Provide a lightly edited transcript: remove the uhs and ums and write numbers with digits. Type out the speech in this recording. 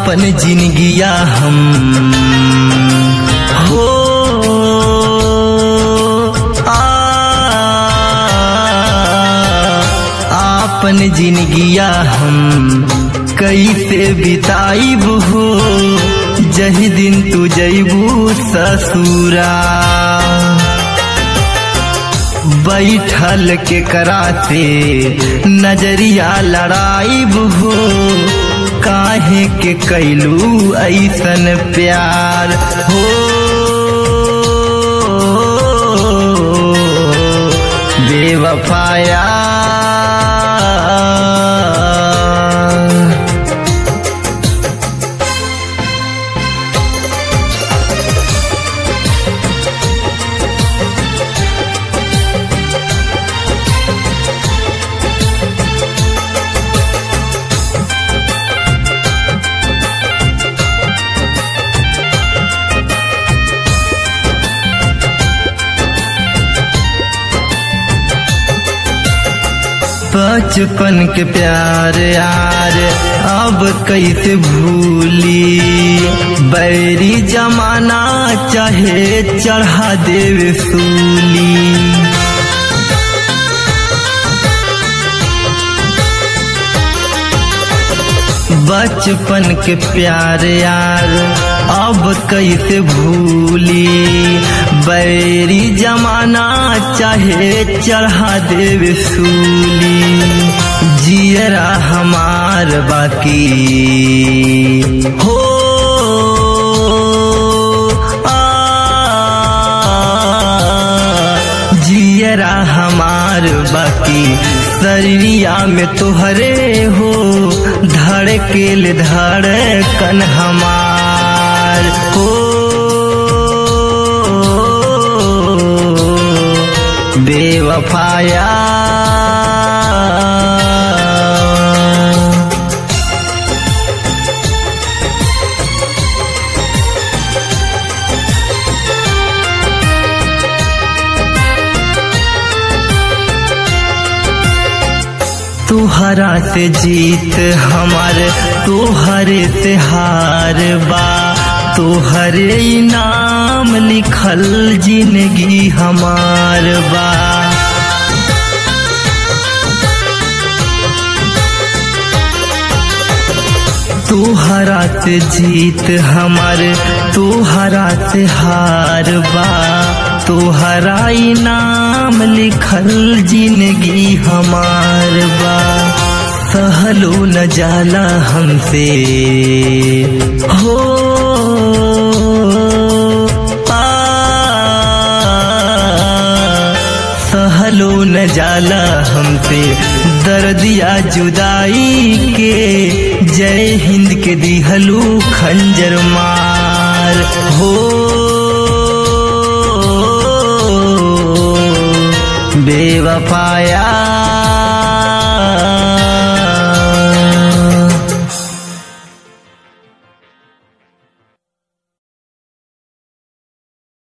आपन जिंदगिया हम हो आपन जिंदगिया हम कैसे बिताइब हो जही दिन तू जइबू ससुरा बैठल के कराते नजरिया लड़ाइब हो काहे के कैलू ऐसन प्यार हो बेवफाया बचपन के प्यार यार अब कैसे भूली बैरी जमाना चाहे चढ़ा देवे सूली बचपन के प्यार यार अब कैसे भूली बैरी जमाना चाहे चढ़ा देवे सूली जियरा हमार बाकी हो जियरा हमार बाकी शरीरिया में तोहरे हो धड़केल धड़कन हमार हो बेवफाया तुहरा से जीत हमार तुहरे से हार बा तुहरे नाम लिखल जिंदगी हमार बा तुहरा से जीत हमार तुहरा से हार बा तुहरा नाम लिखल जिंदगी हमार बा सहलो न जाला हमसे हो सहलो न जाला हमसे दर्दिया जुदाई के जय हिंद के दिहलू खंजर मार हो बेवफाया